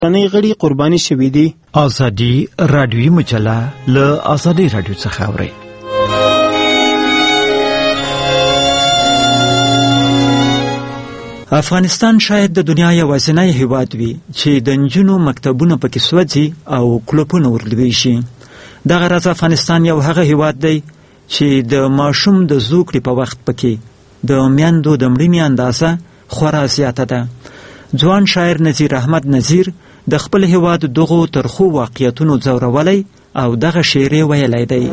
نړۍ غړي قرباني شوي دي. ازادي رادیوي مجله له ازادي رادیو څخه اوري. افغانستان شاید د دنیا یوازینی هیواد وي چې د نجونو مکتبونه پکې سوځي او کلوپونه ورلوي شي. دغه راز افغانستان یو هغه هیواد دی چې د ماشوم د زوکړې په وخت پکې د میندو د مړینې اندازه خورا زیاته ده. ځوان شاعر نذیر احمد نذیر د خپل هیواد دغو ترخو واقعیتونو ځورولی او دغه شعر یې ویلی دی.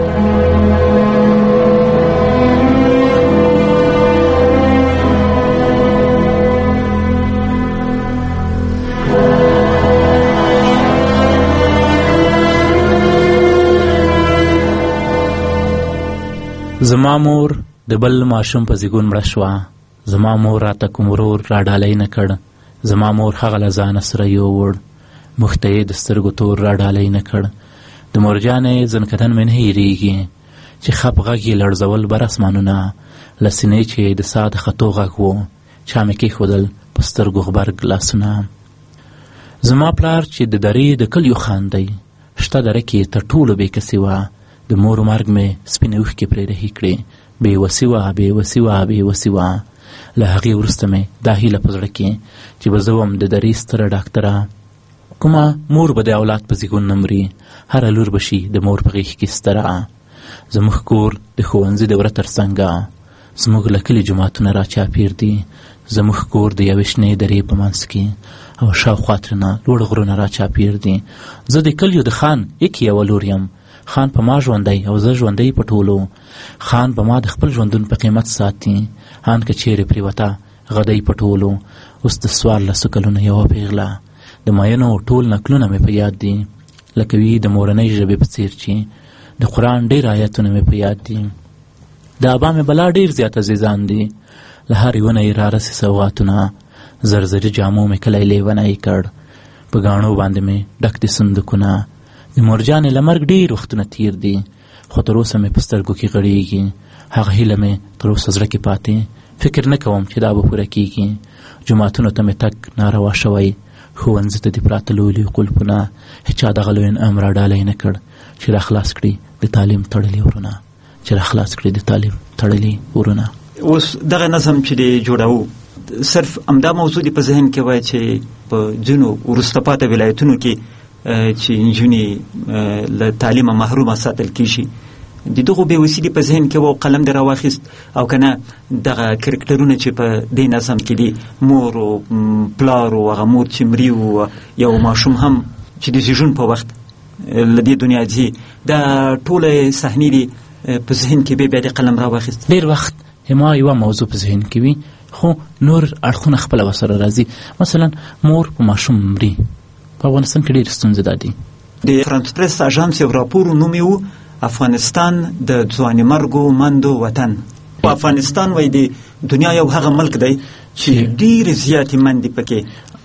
زما مور د بل ماشوم په زیږون مړه شوه. زما مور راته کوم ورور را ډالی نه کړ. زما مور هغه له ځانه سره یووړ. موږ ته یې د سترګو تور را ډالی نه کړ. د مورجانې ځنکدن مې نه هېرېږي چې خپ غږ یې لړزول بر اسمانونه، له سینې چې د ساه د خطو غږ و، چا مې کېښودل په سترګو غبرګ لاسونه. زما پلار چې د درې د کلیو خان دی، شته دره کې تر ټولو بې کسي وه. د مور مرګ مې سپینې اوښکې پرې رهي کړې. بې وسي وه، بې وسي وه، بې وسي وه. له هغې وروسته مې دا هیله په زړه کې چې به زه وم د درې ستره ډاکټره. کومه مور به د اولاد په زیږون نه مري، هره لور به شي د مور په غېږ کې ستره. زموږ کور د ښوونځي د وره تر څنګه، زموږ له کلي جوماتونه را چاپېر دي. زموږ کور د یوې شنې درې په منځ کې او شاوخوا ترېنه لوړ غرونه را چاپېر دي. زه د کلیو د خان یکې یوه لور یم. خان په ما ژوندی او زه ژوندی په ټولو. خان به ما د خپل ژوندون په قیمت ساتي. هان که چیرې پرېوته غدی په ټولو. اوس د 14 کلونو یوه پیغله، د ماینو ټول نکلونه مې په یاد دي، لکه وي د مورنۍ ژبې په څیر چې د قرآن ډېر آیتونه مې په یاد دي. د ابا مې بلا ډېر زیات عزیزان دي. له هرې ونه یې رارسې سوغاتونه. زرزري جامو مې کلی لیونی کړ. په ګاڼو باندې مې ډک دي صندوقونه. د مورجانې له مرګ ډېر وختونه تیر دي، خو تر اوسه مې په سترګو کې غړېږي. هغه هیله مې تر اوسه زړه کې پاتې. فکر نه کوم چې دا به پوره کېږي. جوماتونو ته مې تګ ناروا شوی. ښوونځي ته دې پراته لوی لوی قلفونه. هېچا دغه لوی انعام را ډالی نه کړ چې را خلاص کړي د تعلیم تړلي ورونه، چې را خلاص کړي د تعلیم تړلي ورونه. اوس دغه نظم چې دی جوړوو، صرف همدا موضوع دې په ذهن کې وای چې په ځینو وروسته پاته ولایتونو کې چې نجونې له تعلیمه محرومه ساتل کېږي، د دغو بېوسي په ذهن کې و قلم دې راواخیست او که نه دغه کرکټرونه چې په دې نظم کې دي، مور و پلار و هغه مور چې مري و یو ماشوم هم چې د زیږون په وخت له دې دنیا ځي، دا ټوله صحنې دي په ذهن کې بیا د قلم راواخیست. ډېر وخت ما یوه موضوع په ذهن کې وي، خو نور اړخونه خپله ورسره راځي. مثلا مور په ماشوم مري. په افغانستان کې ډېرې ستونزې دا دي. د فرانس پریس اژانس یو راپور نوم یې و افغانستان د ځوانمرګو مندو وطن. افغانستان وایي د دنیا یو هغه ملک دی چې ډېرې زیاتې مندې پکې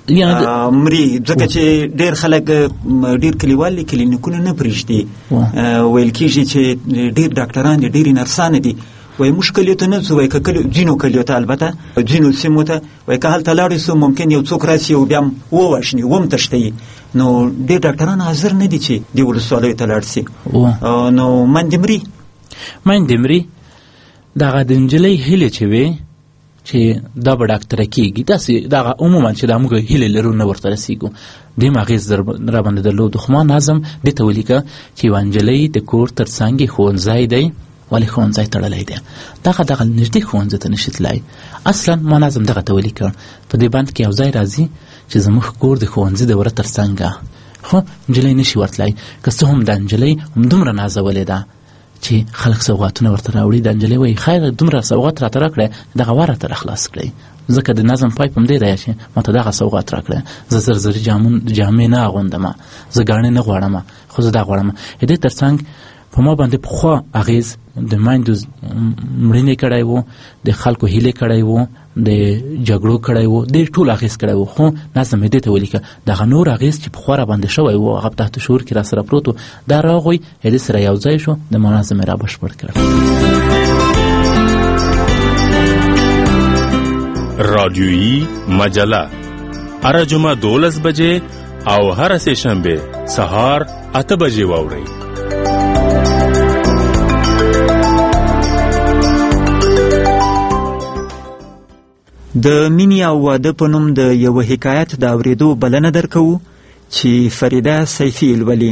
مري، ځکه چې ډېر خلک ډېر کلیوال کلینیکونه نه پرېږدي. ویل کېږي چې ډېر ډاکټران دي، ډېرې نرسانې دي. وایي موږ کلیو ته نه ځو، وایي که ځینو کلیو ته البته ځینو سیمو ته، وایي که هلته لاړې سو ممکن یو څوک راسي او بیا هم ووژني ومتښتوي. نو ډېر ډاکټران حاضر نه دي چې دې ولسوالیو ته لاړ سي. نو مندې مري. مندې مري. دغه د نجلۍ هیلې چې وې چې دا به ډاکټره کېږي، داسې دغه عموما چې دا موږ هیلې لرو نه ورته رسېږو، دې م اغېز را باندې درلود. خو ما نظم دې ته ولیکه چې یوه نجلۍ د کور تر څنګ ښوونځی دی، ولې ښوونځی تړلی دی، دغه نږدې ښوونځي ته نشي تللی. اصلا ما نظم دغه ته ولیکه. په دې بند کې یو ځای راځي چې زموږ کور د ښوونځي د وره تر څنګه، خو نجلۍ نشي ورتلی. که څه هم دا نجلۍ همدومره نازولې ده چې خلک سوغاتونه ورته راوړي. دا نجلۍ وایي خیر دومره سوغات راته راکړی، دغه وا راته راخلاص کړئ، ځکه د نظم پای په همدې دی چې ما ته دغه سوغات راکړی. زه زرزري جامې نه اغوندمه، زه ګاڼې نه غواړمه، خو زه دا غواړمه. دې تر څنګ په ما باندې پخوا اغېز د میندو مړینې کړی و، د خلکو هیلې کړی و، د جګړو کړی و، ډېر ټول اغېز کړی و. خو نظم یې دې ته ولیکه دغه نور اغېز چې پخوا را باندې شوی و، هغه په تحت شعور کې را سره پروت و، دا راغوی دې سره یو ځای شو، د ما نظم یې را بشپړ کړ. رادیویی مجله هر جمعه 12 بجې او هر سه شنبه سهار 8 بجې واورئ. د مینې او واده په نوم د یو حکایت د اورېدو بلنه درکوو چې فریده سیفي لولي.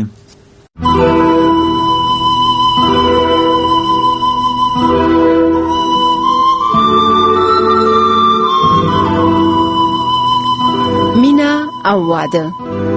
مینا او واده.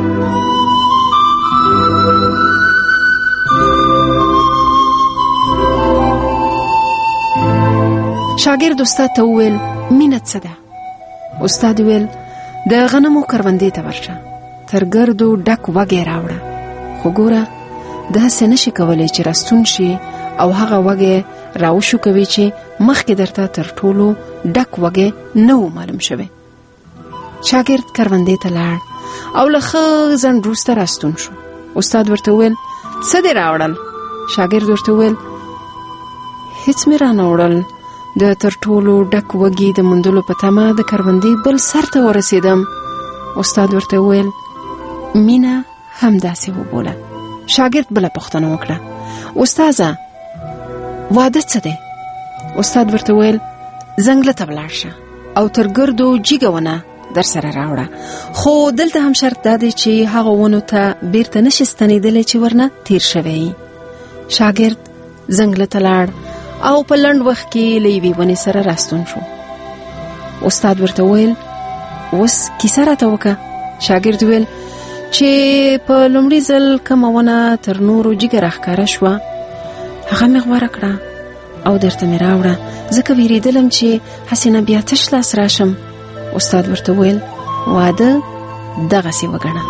شاګرد استاد ته وویل مینه څه ده؟ استاد ویل د غنمو کروندې ته ورشه، تر ګردو ډک وږی راوړه، خو ګوره داسې نشي کولی چې راستون شي او هغه وږی راوشو کوي چې مخکې درته تر ټولو ډک وږی نه و معلوم شوی. شاګرد کروندې ته لاړ او له ښه ځنډ وروسته راستون شو. استاد ورته وویل څه دې راوړل؟ شاګرد ورته وویل هیڅ مې رانه وړل، د تر ټولو ډک وږي د موندلو په تمه د کروندې بل سر ته ورسېدم. استاد ورته وویل مینه همداسې وبوله. شاګرد بله پوښتنه وکړه استاده واده څه دی؟ استاد ورته وویل ځنګله ته ولاړ شه او تر ګردو جیګه ونه در سره راوړه، خو دلته هم شرط دا دی چې هغه ونو ته بیرته نشي ستنېدلی چې ورنه تیر شوی. شاګرد ځنګله ته لاړ او په لنډ وخت کې له یوې ونې سره راستون شو. استاد ورته وویل اوس کیسه راته وکړه. شاګرد وویل چې په لومړي ځل کومه ونه تر نورو جګه راښکاره شوه هغه مې غوره کړه او درته مې راوړه، ځکه ویرېدلم چې هسې نه بیا تش لاس راشم. استاد ورته وویل واده دغسې وګڼه.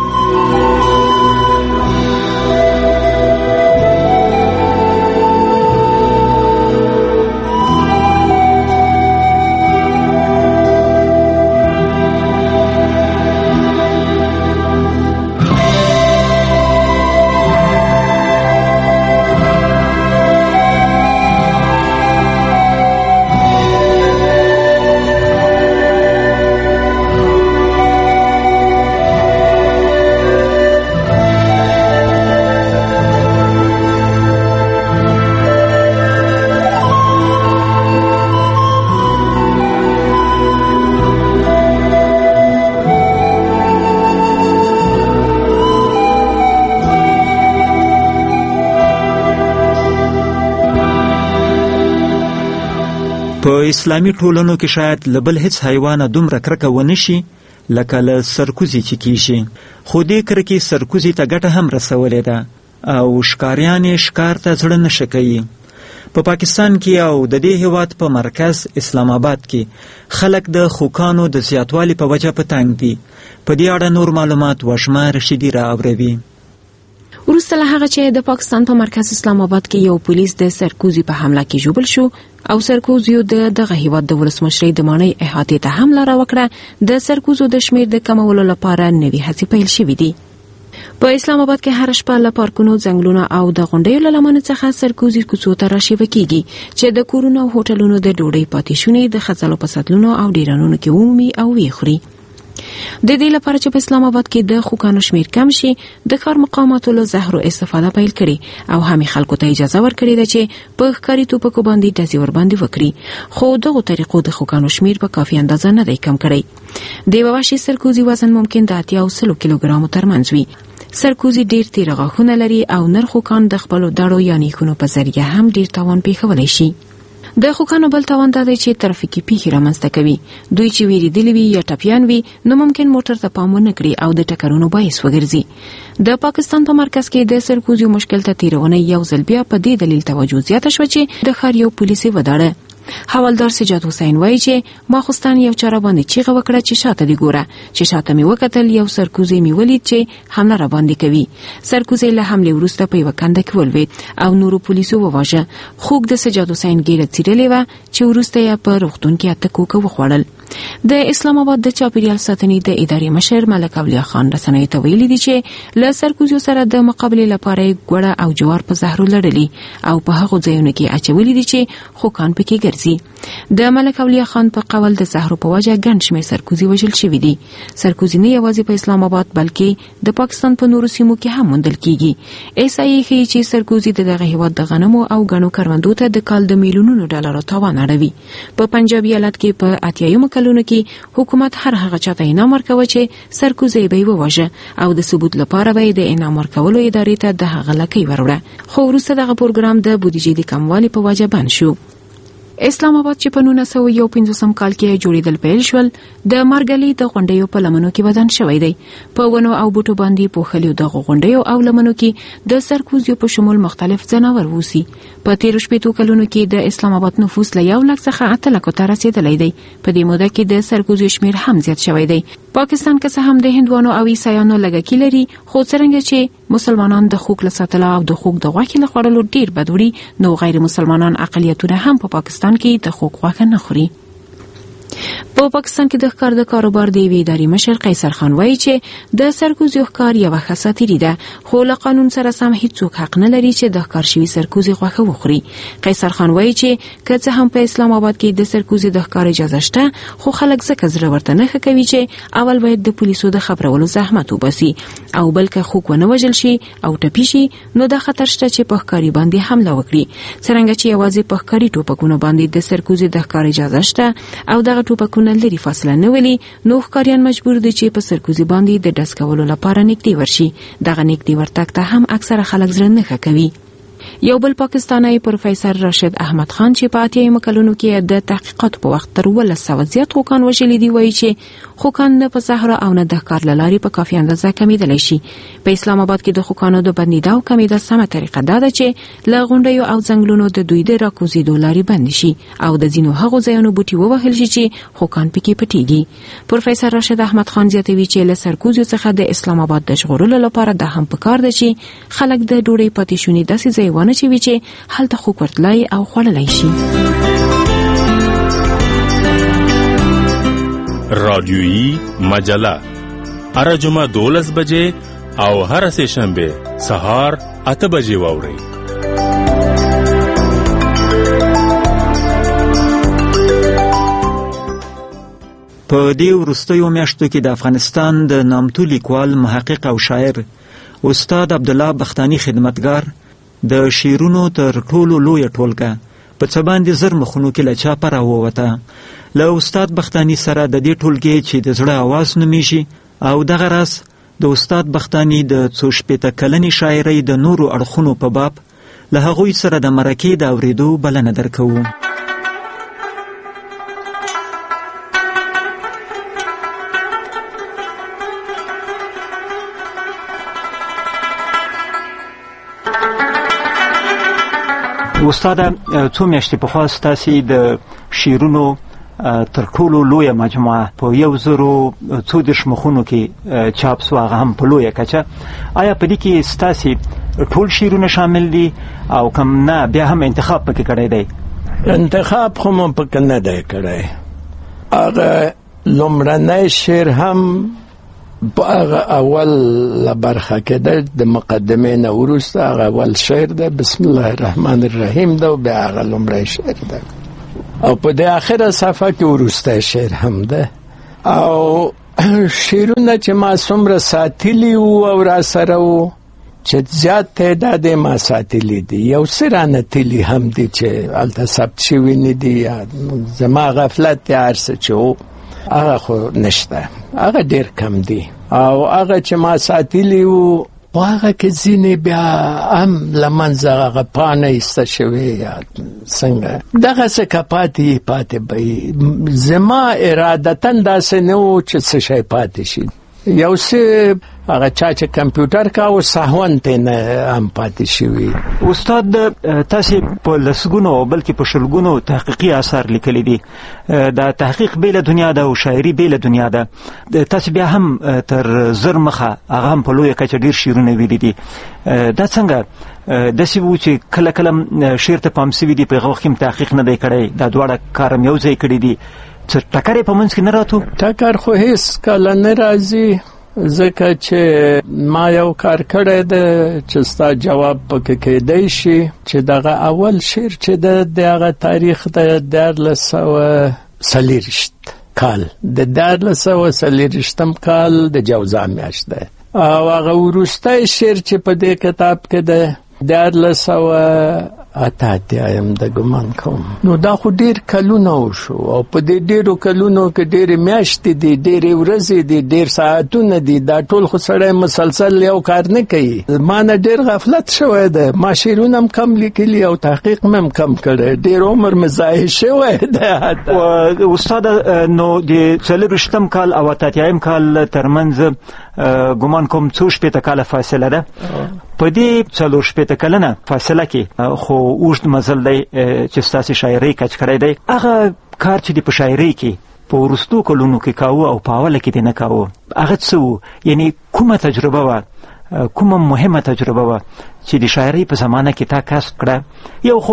په اسلامي ټولنو کې شاید له بل هیڅ حیوانه دومره کرکه ونه شي لکه له سرکوزي چې کیږي، خو دې کرکې سرکوزي ته ګټه هم رسولې ده او ښکاریان یې ښکار ته زړه نشه کوي. په پاکستان کې او د دې هیواد په مرکز اسلام آباد کې خلک د خوکانو د زیاتوالي په وجه په تنګ دي. په دې اړه نور معلومات وشمه رشیدي راوروي. وروسته له هغه چې د پاکستان په مرکز اسلام آباد کې یو پولیس د سرکوزي په حمله کې ژوبل شو او سرکوزیو دغه هیواد د ولسمشرۍ د ماڼۍ احاطې ته حمله راوکړه، د سرکوزو د شمیر د کمولو لپاره نوي هڅې پیل شوې دي. په اسلام آباد کې هر شپه له پارکونو، ځنګلونو او د غونډیو له لمنو څخه سرکوزي کوڅو ته راشیبه کیږي چې د کورونو او هوټلونو د ډوډۍ پاتې شونې د خځلو په سطلونو او ډیرانونو کې ومومي او ویې خوري. د دې لپاره چې په اسلام آباد کې د خوکانو شمیر کم شي، د کار مقاماتو له زهرو استفاده پیل کړي او همې خلکو ته اجازه ورکړي ده چې په ښکاري توپکو باندې ډزې ورباندې وکړي، خو دغو طریقو د خوکانو شمیر په کافي اندازه نه دی کم کړی. د یوه وحشي سرکوزي وزن ممکن د 80 او 100 کیلوګرامو ترمنځ وي. سرکوزي ډیر تیره غاښونه لري او نر خوکان د خپلو دړو یا نیکونو په ذریعه هم ډیر تاوان پیښولی شي. د خوکانو بل تاوان دا دی چې ترافیکي پیښې رامنځته کوي. دوی چې ویریدلي وي یا ټپیان وي نو ممکن موټر ته پام ونه کړي او د ټکرونو باعث وګرځي. د پاکستان په مرکز کې د سرکوزیو مشکل ته تیرونه یو ځل بیا په دې دلیل توجه زیاته شوه چې د ښار یو پولیسي وداړه حوالدار سجاد حسین وایي چې ما خوستان یو چاره باندې چیغه وکړه چې شاته دی ګوره، چې شاته می وکتل یو سرکوزی می ولید چې حمله را باندې کوي. سرکوزی له حمله وروسته په یو کنده کې ولوید او نورو پولیسو وواژه. خوګ د سجاد حسین ګیره چیرلې و چې وروسته یې په روغتون کې اته کوکه وخوړل. د اسلام آباد د چاپیریال ساتنې د ادارې مشر ملک اولیا خان رسنۍ ته ویلي دي چې له سرکوزیو سره د مقابله لپاره ګوړه او جوار په زهرو لړلي او په هغه ځایونو کې اچولي دي چې خوکان پکې ګرځي. د ملک اولیاء خان په قول د زهرو په وجه ګڼ شمېر سرکوزي وژل شوي دي. سرکوزي نه یوازې په اسلام آباد بلکې د پاکستان په نورو سیمو کې هم موندل کیږي. احصایې ښیي چې سرکوزي د دغه هیواد د غنمو او ګڼو کروندو ته د کال د میلیونونو ډالرو تاوان اړوي. په پنجاب ایالت کې په 80 کلونو کې حکومت هر هغه چاته انعام ورکوي چې سرکوزي به وواژه او د ثبوت لپاره به د انعام ورکولو ادارې ته د هغه لکۍ وروړه. خو وروسته دغه پروګرام د بودیجې د کموالي په وجه بند شو. اسلام آباد چې په 1951 کال کې جوړیدل پیل شول د مارګلي د غونډیو په لمنو کې ودان شوی دی. په ونو او بوټو باندې پوښلیو د غونډیو او لمنو کې د سرکوزیو په شمول مختلف ځناور ووسی. په 13 کلونو کې د اسلام آباد نفوس له 1 لک څخه 8 لک ته رسیدلی دی. په دې موده کې د سرکوزیو شمیر هم زیات شوی دی. پاکستان که څه هم د هندوانو او عیسایانو لږکی لري، خو څرنګه چې مسلمانان د خوک له ساتلو او د خوک د غوښې له خوړلو ډیر بدوړي، نو غیر مسلمانان اقلیتونه هم په پاکستان کې د خوک غوښه نه خوري. په پاکستان کې د ښکار د کاروبار د یوې ادارې مشر قیصر خان وایي چې د سرکوزي ښکار یوه ښه ساتیري ده، خو له قانون سره سم هیڅوک حق نه لري چې د ښکار شوي سرکوزي غوښه وخوري. قیصر خان وایي چې که څه هم په اسلام آباد کې د سرکوزي د ښکار اجازه شته، خو خلک ځکه زړه ورته نه ښه کوي چې اول باید د پولیسو د خبرولو زحمت وباسي، او بل که خوک ونه وژل شي او ټپي شي، نو د خطر شته چې په ښکاري باندې حمله وکړي. څرنګه چې یوازې په ښکاري ټوپکونو باندې د سرکوزي د ښکار اجازه شته او دغه ټوپکونه لري فاصله نه ولي، نو ښکاریان مجبور دي چې په سرکوزي باندې د ډز کولو لپاره نږدې ورشي. دغه نږدې ورتګ ته هم اکثره خلک زړه نه ښه کوي. یو بل پاکستانی پروفیسور راشد احمد خان چې په 80 کلونو کې د تحقیقاتو په وخت تر 1200 زیات خوکان وژلي دي، وایي چې خوکان نه په صحرا او نه د ښکار له لارې په کافي اندازه کمیدلی شي. په اسلام آباد کې د خوکانو د بندیدو او کمیدا سمه طریقه دا ده چې له غونډیو او ځنګلونو د دوی د راکوزیدو لارې بند شي او د ځینو هغو ځایونو بوټي ووهل شي چې خوکان پکې پټیږي. پروفیسور راشد احمد خان زیاتوي چې له سرکوزیو څخه د اسلام آباد د ژغورلو لپاره دا هم پکار ده چې خلک د ډوډۍ پاتې شونې داسې ځای ونه چوي چې هلته خوک ورتلای او خوړلای شي. رادیویی مجله هر جمعه 12 بجې او هر سه شنبه سهار 8 بجې واورئ. په دې وروستیو میاشتو کې د افغانستان د نامتو لیکوال، محقق او شاعر استاد عبدالله بختانی خدمتګار د شعرونو تر ټولو لویه ټولګه په څه باندې زر مخونو کې له چاپه راووته. له استاد بختانی سره د دې ټولګې چې د زړه آواز نومیږي او دغه راز د استاد بختانی د څو شپېته کلنې شاعرۍ د نورو اړخونو په باب له هغوی سره د مرکې د اورېدو بلنه درکوو. استاد، څو میاشتې پخوا ستاسې د شعرونو تر ټولو لویه مجموعه په 1024 مخونو کې چاپ سوه، هغه هم په لویه کچه. آیا په دې کې ستاسې ټول شعرونه شامل دي او کم نه بیا هم انتخاب پکې کړی دی؟ انتخاب خو مو پکې نه دی کړی. هغه لومړنی شعر هم هغه اول برخه کې د مقدمې نه وروسته هغه اول شعر ده، بسم الله الرحمن الرحیم ده، او بیا هغه لومړی شعر ده، او په دې اخره صفحه کې وروستی شعر هم ده. او شعرونه چې ما څومره ساتلي وو او را سره وو، چې زیات تعداد ما ساتلي دي، یو څه رانه تلي هم دي چې هلته ثبت شوي نه دي، زما غفلت دی، هر څه چې وو هغه خو نشته، هغه ډیر کم دي. او هغه چې ما ساتلی وو هغه کې ځینې بیا هم له منځه هغه پاڼه ایسته شوې یا څنګه دغسې که پاتې به زما ارادتاً داسې نه وو چې څه شی پاتې شي. یو څه هغه چا چې کمپیوټر کاوه سهون ته نه هم پاتې شوي. استاد، تاسې په لسګونو بلکې په شلګونو تحقیقي اثار لیکلي دي. دا تحقیق بیله دنیا ده او شاعري بیله دنیا ده. تاسې بیا هم تر زر مخه هغه هم په لویه کچه ډېر شعرونه ویلي دي. دا څنګه داسې وو چې کله کله شعر ته پام سوي دي، په هغه وخت کې هم تحقیق نه دی کړی، دا دواړه کار هم یو ځای کړي دي؟ ټکر په منځ کې نه راتو؟ ټکر خو هیڅ کله نه راځي. ځکه چې ما یو کار کړی دی چې ستا جواب پکې کېدی شي چې دغه اول شعر چې د هغه تاریخ د 1440 کال د 1440 کال د جوزا میاشت ده او هغه وروستی شعر چې په دې کتاب کې ده 1488 د ګمان کوم. نو دا خو ډیر کلونه وشو او په دې ډیرو کلونو کې ډېرې میاشتې دي، ډېرې ورځې دي، ډېر ساعتونه دي. دا ټول خو سړی مسلسل یو کار نه کوي. ما نه ډېر غفلت شوی دی، ما شعرونه هم کم لیکلي او تحقیق مې هم کم کړی، ډېر عمر مې ضایع شوی دی. استاد نو د 40 کال او 88 کال ترمنځ ګمان کوم څو شپېته کاله فاصله ده. په دې 40 کلنه فاصله کې خو اوږد مزل دی چې ستاسې شاعرۍ کچ کړی دی. هغه کار چې د په شاعرۍ کې په وروستو کلونو کې کاوه او په اوله کې دې نه کاوه، هغه څه و؟ یعنی کومه تجربه وه، کومه مهمه تجربه وه چې د شاعرۍ په زمانه کې تا کسب کړه؟ یو خو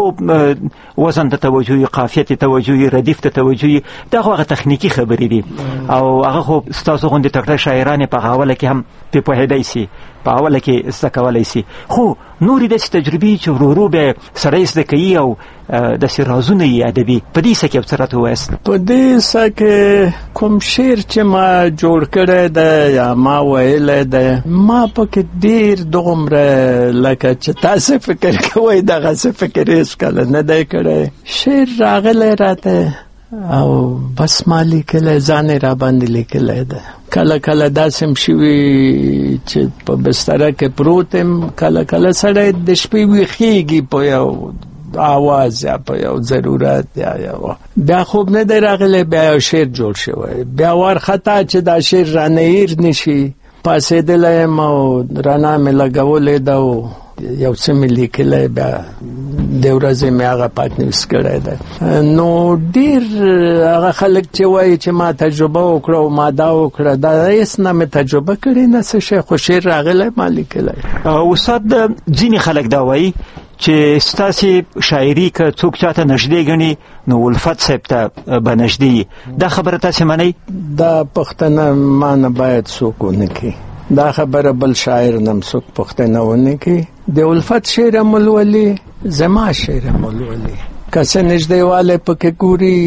وزن ته توجه، قافیه ته توجه، ردیف ته توجه، دا خو هغه تخنیکي خبرې دي او هغه خو ستاسو غوندې تکړه شاعران په اوله کې هم پې پوهېدی سي، په اوله کې زده کولی سي. خو نورې داسې تجربې چې ورو ورو بیا سړی زده کوي او داسې رازونه یې ادبي، په دې څه کې څه راته ووایاست؟ په دې څه کې کوم شعر چې ما جوړ کړی دی یا ما ویلی دی، ما پکې ډېر دومره لکه چې تاسې فکر کوئ دغسې فکر هېڅ کله نه دی کړی. شعر راغلی راته او بس ما لیکلی، ځان یې راباندې لیکلی دی. کله کله داسې هم شوي چې په بستره کې پروت یم، کله کله سړی د شپې ویښېږي په یو آواز یا په یو ضرورت یا بیا خوب نه دی راغلی، بیا یو شعر جوړ شوی، بیا وارخطا چې دا شعر رانه هیر نشي. پاسېدلی یم او رڼا مې لګولی ده او یو څه مې لیکلی، بیا د ورځې مې هغه پاتنویس کړی دی. نو ډېر هغه خلک چې وایي چې ما تجربه وکړه او ما دا وکړه، دا هېڅ نه مې تجربه کړې نه څه شی، خو شعر راغلی ما لیکلی. استاد ځینې خلک دا وایي چې ستاسې شاعري که څوک چاته نږدې ګڼي نو الفت صاحب ته به نږدې وي، دا خبره تاسې منئ؟ دا پوښتنه ما نه باید څوک ونه کړي، دا خبره بل شاعر نه هم څوک پوښتنه ونه کړي. د الفت شعر هم ولولي، زما شعر هم ولولي. که څه نږدېوالی پکې ګوري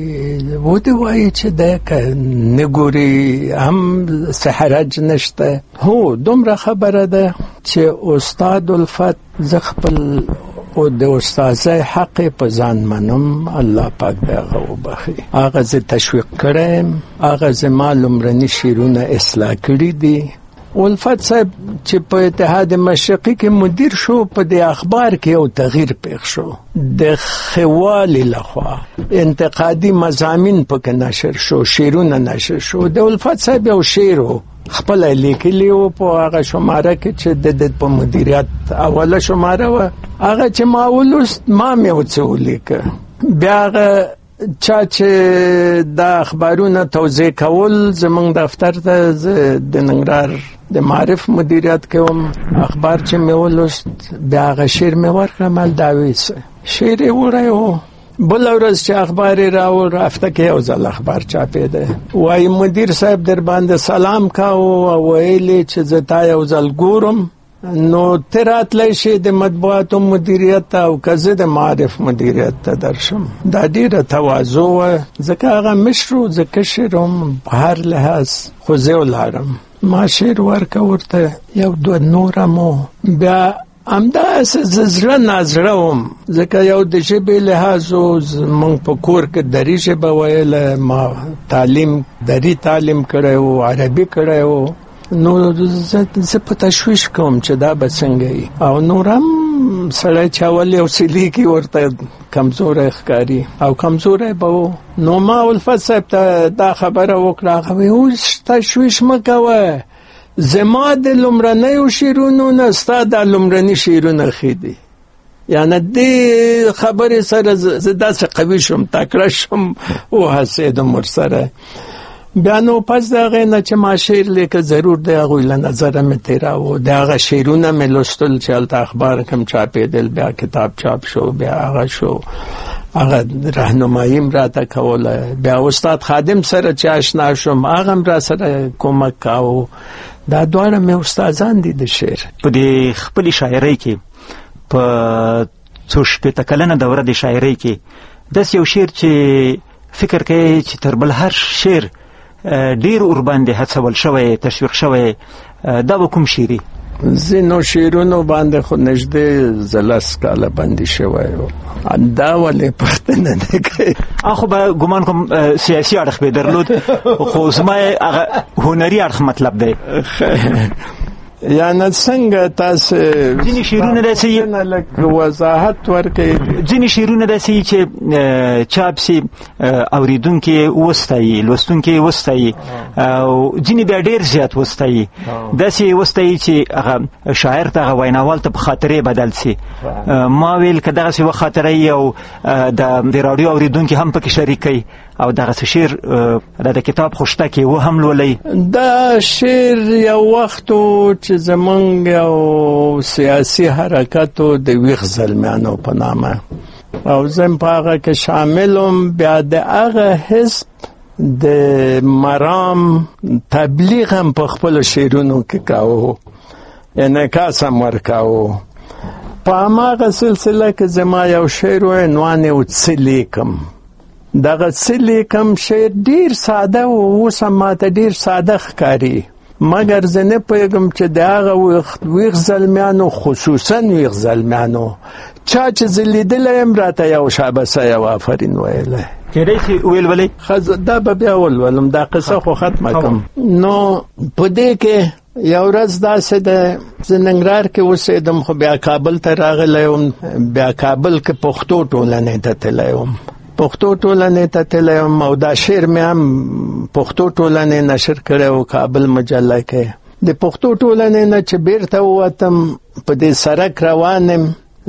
ودې وایي چې دی، که نه ګوري هم څه حرج نشته. هو دومره خبره ده چې استاد الفت زه خپل او د استازۍ حق په ځان منم، الله پاک دې هغه وبخي. هغه زه تشویق کړی یم، هغه زما لومړني شعرونه اصلاح کړي دي. الفت صاحب چې په اتحاد مشرقي کې مدیر شو، په دې اخبار کې یو تغییر پیښ شو، د خوالي لخوا انتقادي مضامین پکې نشر شو، شعرونه نشر شو. د الفت صاحب یو شعر خپل لیکلی و په هغه شماره کې چې د په مدیریت اوله شماره و، هغه چې ما ولوست ما مې ورڅه ولیکه. بیا هغه چا چې دا اخبارونه توزیع کول زمونږ دفتر ته، د ننګرهار د معرف مدیریت کې وم، اخبار چې مې ولوست بیا هغه شعر مې ورکړه، مال دا ویسه شعر یې وړی و. بله ورځ چې اخبار یې راوړ، هفته کې یو ځل اخبار چاپېده، وایي مدیر صاحب در باندې سلام کاوه او ویلې چې زه تا یو ځل ګورم نو ته راتلی شي د مطبوعاتو مدیریت ته او که زه د معرف مدیریت ته درشم. دا ډېره تواضع وه، ځکه هغه مشر و، زه کشر وم په هر لحاظ، خو زه ولاړم. ما شعر ورکه ورته، یو دوه نور هم و. بیا همداسې زه زړه نازړه وم، ځکه یو د ژبې لحاظ و، زمونږ په کور کې دري ژبه ویله، ما دري تعلیم کړی و، عربي کړی و. نو زه په تشویش کوم چې دا به څنګه وي، او نور هم سړی چې اول یو څه لیکي ورته کمزوری ښکاري او کمزوری به و. نو ما الفت صاحب ته دا خبره وکړه، هغه وایي اوس تشویش مه کوه، زما د لومړنیو شعرونو نه ستا دا لومړني شعرونه ښه دي. یعنې دې خبرې سره زه داسې قوي شوم، تکړه شوم، وهڅېدم ورسره. بیا نو پس د هغې نه چې ما شعر لیکه ضرور د هغوی له نظره مې تېراوه، د هغه شعرونه مې لوستل چې هلته اخبار کم چاپېدل، بیا کتاب چاپ شو، بیا هغه شو، هغه راهنماییم راته کوله. بیا استاد خادم سره چې آشنا شوم هغه هم را سره کومک کاوه. دا دواړه مې استادان دي د شعر. په دې خپلې شاعرۍ کې په څو شپېته کلنه دوره د شاعرۍ کې داسې یو شعر چې فکر کوي چې تر بل هر شعر ډېر ورباندې هڅول شوی تشویق شوی، دا به کوم شعري؟ ځینو شعرونو باندې خو نږدې زلس کاله بندي شوی و. دا ولې پوښتنه نه کوي؟ خو به ګمان کوم سیاسي اړخ به درلود، خو زما هغه هنري اړخ مطلب دی. یعنی څنګه تاسو ځینې شعرونه داسې وضاحت ورکړئ؟ ځینې شعرونه داسې چې چاپ سي اوریدونکي وستایي، لوستونکي وستایي، او ځینې بیا ډېر زیات وستایي، داسې وستایي چې هغه شاعر ته هغه ویناوال ته په خاطرې بدل سي. ما ویل که دغسې وه خاطره او د راډیو اوریدونکي هم پکې شریک کوي او دغسې شعر د کتاب خوشته کې و هم لولئ. دا شعر یو وخت چې زمونږ یو سیاسي حرکتو د ویښ زلمیانو په نامه او زم په هغه کې شاملم. بیا د هغه حزب د مرام تبلیغ هم په خپلو شعرونو کې کاوه، انعکاس هم ورکاوه. په هماغه سلسله کې زما یو شعر و عنوان یې و څه لیکم. دغه څه لیکم شعر ډېر ساده و، اوس هم ماته ډېر ساده ښکاري، مګر زه نه پوهېږم چې د هغه ویښ زلمیانو، خصوصا ویښ زلمیانو، چا چې زه لیدلی یم راته یو شابسه یو آفرین ویلی. کېدای شي ویلولئ؟ دا به بیا ولولم، دا قصه خو ختمه کړم. نو په دې کې یو ورځ داسې ده، زه ننګرهار کې اوسېدم خو بیا کابل ته راغلی وم. بیا کابل کې پښتو ټولنې ته تللی وم، پښتو ټولنې ته تللی وم او دا شعر مې هم پښتو ټولنې نشر کړی و کابل مجله کې. د پښتو ټولنې نه چې بیرته ووتم په دې سړک روان یم،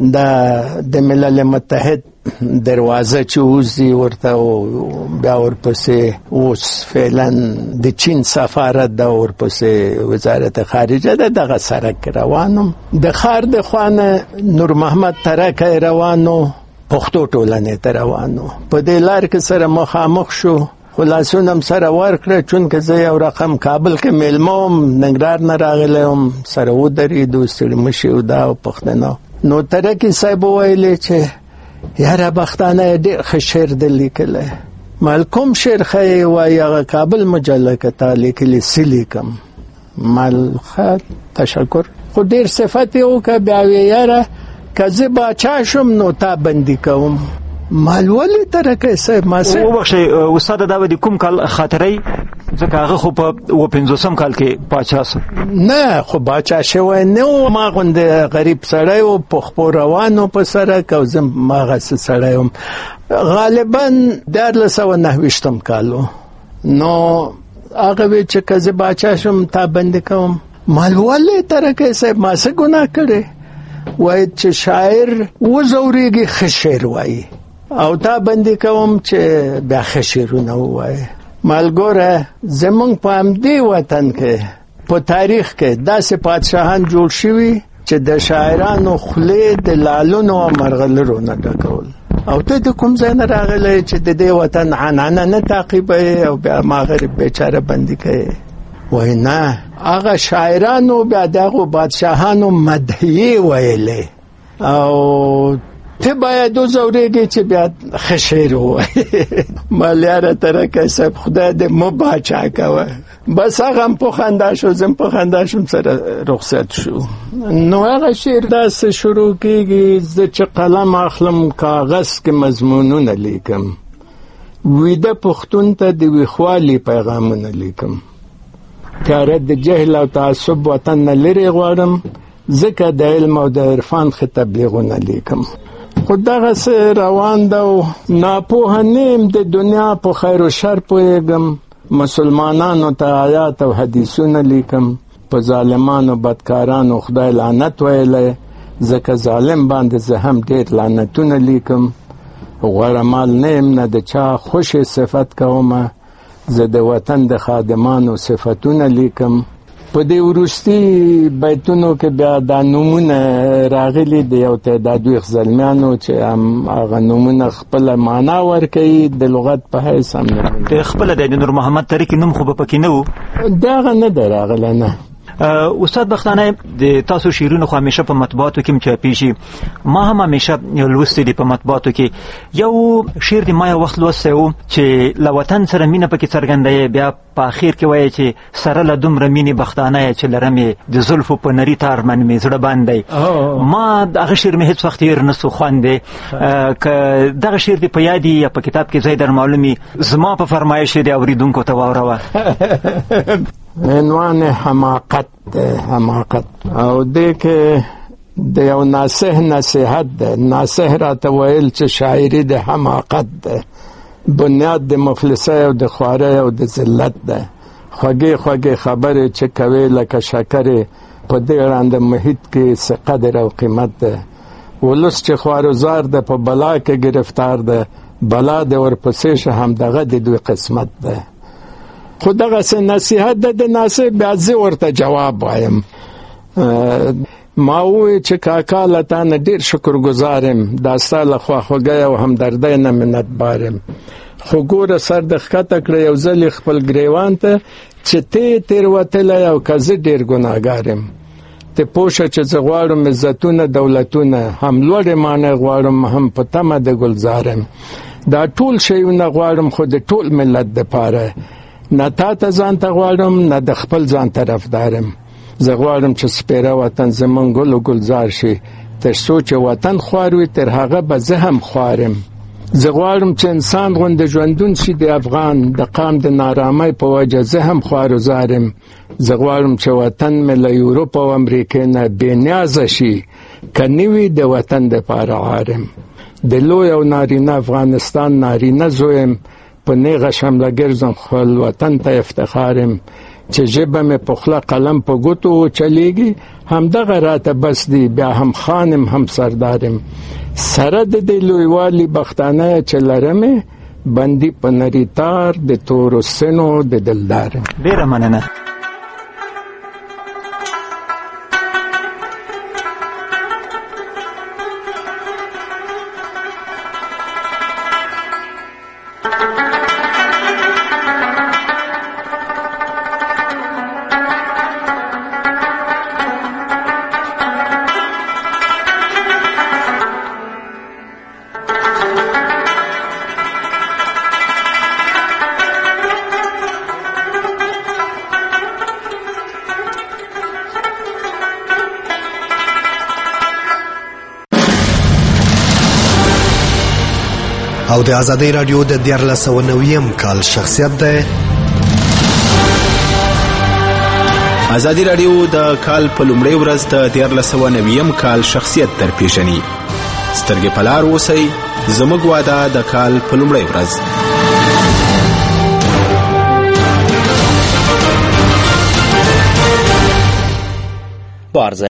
د ملل متحد دروازه چې وځي ورته بیا ورپسې اوس فعلا د چین سفارت ده، ورپسې وزارت خارجه ده، دغه سړک روانم. د ښار د خوانه نور محمد ترکه روانو، پښتو ټولنې ته روانو. په دې لار کې سره مخامخ شو، خلاصون هم سره ورکړه، چون که زه یو رقم کابل کې میلمه وم، ننګرهار نه راغلی وم، سره ودرېدو، ستړي مشي و دا او پښتنه. نو ترکي صاحب وویلې چې یاره بختانه ډېر ښه شعر دې لیکلی. مال کوم شعر ښه وایي؟ هغه کابل مجله کې تا لیکلي څه لیکم؟ مال ښه تشکر، خو ډېر صفت یې وکړه. بیا ویې یاره که زه باچا شم نو تا بندي کوم. مال ولې ترکي صاحب ما څه وبخښئ استاده، دا به د کوم کال خاطرئ؟ ځکه هغه خو په 50 کال کې پاچا سو. نه خو باچا شوی نه و، ما غوندې غریب سړی و، په خپو روانو په سړک او زه هماغسې سړی وم. غالبا 1429 کال و. نو هغه وی چې که زه باچا شم تا بندي کوم. مال ولې ترکي صاحب ما څه ګناه کړې؟ وایي چې شاعر وزورېږي ښه شعر وایي او تا بندي کوم چې بیا ښه شعرونه ووایي. ملګوره زمونږ په همدې وطن کې په تاریخ کې داسې پادشاهان جوړ شوي چې د شاعرانو خولې د لالونو او مرغلرو نه ډکول، او ته د کوم ځای نه راغلی چې د دې وطن عنعنه نه تعقیبوې او بیا ما غریب بیچاره بندي کوې؟ وای نه، هغه شاعرانو بیا دغه بادشاهانو مدحیې ویلې او ته باید وزورېږې چې بیا ښه شعر ووایې. مالیاره ترکي صاحب خدای دې مه باچا کوه. بس هغه هم په خندا شو، زه هم په خندا شوم، سره رخصت شو. نو هغه شعر داسې شروع کېږي، زه چې قلم اخلم کاغذ کې مضمونونه لیکم، ویده پښتون ته د ویښوالي پیغامونه لیکم، کاره د جهل او تعصب وطن نه لرې غواړم، ځکه د علم او د عرفان ښه تبلیغونه لیکم. خو دغسې روان ده او ناپوهه نیم، د دنیا په خیر و شر پوهېږم، مسلمانانو ته آیات او حدیثونه لیکم، په ظالمانو بدکارانو خدای لعنت ویلی، ځکه ظالم باندې زه هم ډېر لعنتونه لیکم. غوره مال نیم، نه د چا خوشې صفت کومه، زه د وطن د خادمانو صفتونه لیکم، په دې وروستي بیتونو کې بیا دا نومونه راغلي د یو تعداد زلمیانو چې هغه نومونه خپل معنا ورکوي د لغت په حیث هم د خپل د نور محمد تاریخي نوم خو به پکې نه و، دغه نه دی راغلی. نه استاد بختانه د تاسو شعرونه خو همیشه په مطبوعاتو کې چاپیږي، ما هم همیشه لوستي دي په مطبوعاتو کې. یو شعر د ما یو وخت لوستی و چې له وطن سره مینه پکې څرګندوي، بیا په اخر کې وایي چې سره له دومره مینې بختانه چې لرم د زلفو په نري تار من مې زړه باندې. ما دغه شعر مې هېڅ وخت هېر نه سو خواندی. که دغه شعر دې په یاد یا په کتاب کې ځای در معلومي، زما په فرمایش دې اورېدونکو ته واوروه. عنوان حماقت ده، حماقت. او دې کې د یو ناصح نصیحت ده. ناصح راته ویل چې شاعري د حماقت ده، بنیاد د مفلسۍ او د خوارۍ او د ذلت ده. خوږې خوږې خبرې چې کوي لکه شکرې، په دې ړانده محیط کې څه قدر او قیمت ده. ولس چې خوارزار ده په بلا کې گرفتار ده، بلا د ورپسې شه همدغه د دوی قسمت ده. خو دغسې نصیحت ده د ناصح، بیا زه ورته جواب وایم. ما وویل چې کاکا له تا نه ډېر شکرګزار یم، دا ستا له خواخوږۍ او همدردۍ نه منتبار یم. خو ګوره سر د ښکته کړه یو ځل خپل ګریوان ته چې ته تېروتلی او که زه ډېر ګناهګار یم. ته پوه شه چې زه غواړم عزتونه دولتونه، هم لوړې ماڼۍ غواړم هم په تمه د ګلزار یم. دا ټول شیونه غواړم خو د ټول ملت دپاره، نه تا ته ځان ته غواړم نه د خپل ځان طرفدارم. زه غواړم چې سپیره وطن زمونږ ګل و ګلزار شي، تر څو چې وطن خوار وي تر هغه به زه هم خوارم. زه غواړم چې انسان غوندې ژوندون شي د افغان، د قام د نارامۍ په وجه زه هم خوارزار یم. زه غواړم چې وطن مې له یورپ او امریکې نه بې نیازه شي، که نه وي د وطن دپاره عارم. د لوی او نارینه افغانستان نارینه زویم، په نیغه شمله ګرځم خپل وطن ته افتخارم. چې ژبه مې په خوله قلم په ګوتو وچلیږي، همدغه راته بس دی، بیا هم خانم هم سردارم. سره د دې لویوالي بختانه چې لرمې، بندي په نري تار د تورو سنو د دلدارم. ډېره مننه. او د آزادۍ راډیو د 1490 کال شخصیت ده. آزادۍ راډیو د کال په لومړۍ ورځ د 1490 کال شخصیت در پیژني. سترګې په لار اوسئ، زموږ واده د کال په لومړۍ ورځ.